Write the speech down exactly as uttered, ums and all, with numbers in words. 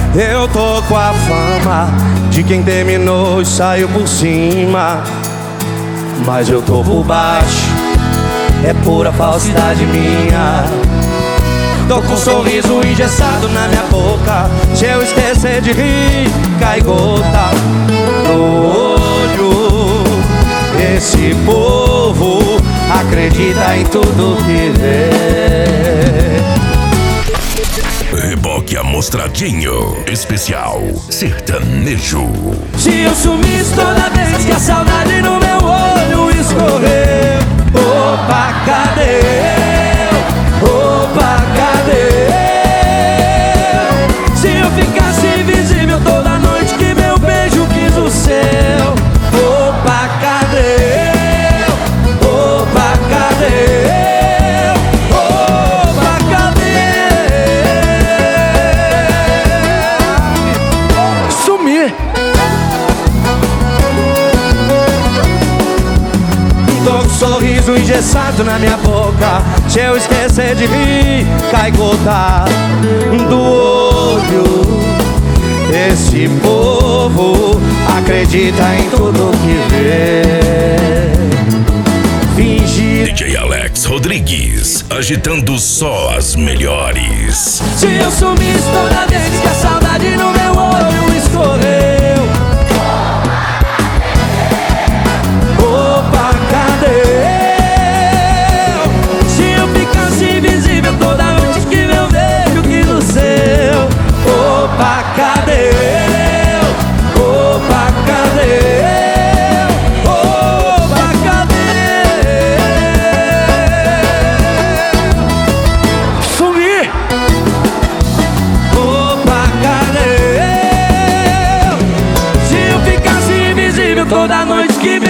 Eu tô com a fama de quem terminou e saiu por cima, mas eu tô por baixo, é pura falsidade minha. Tô com um sorriso engessado na minha boca, se eu esquecer de rir, cai gota no olho. Esse povo acredita em tudo que vê. Reboque Amostradinho, especial sertanejo. Se eu sumisse toda vez que a saudade no meu olho escorreu, opa, cadê eu? Opa, cadê eu? Se eu ficasse invisível toda noite que meu beijo quis o seu, opa, cadê eu? Opa, cadê eu? Opa, cadê? Sumir. Tô com um sorriso engessado na minha boca, se eu esquecer de rir, cai gota do olho. Esse povo acredita em tudo que vê. Fingir. D J Alex Rodrigues, agitando só as melhores. Se eu sumisse toda vez que a saudade no meu olho escorreu, opa, cadê eu? Se eu ficasse invisível toda noite que meu beijo quis o seu, opa, cadê eu? Opa, cadê eu? Opa, cadê? Sumir. Opa, cadê eu? Se eu ficasse invisível toda noite que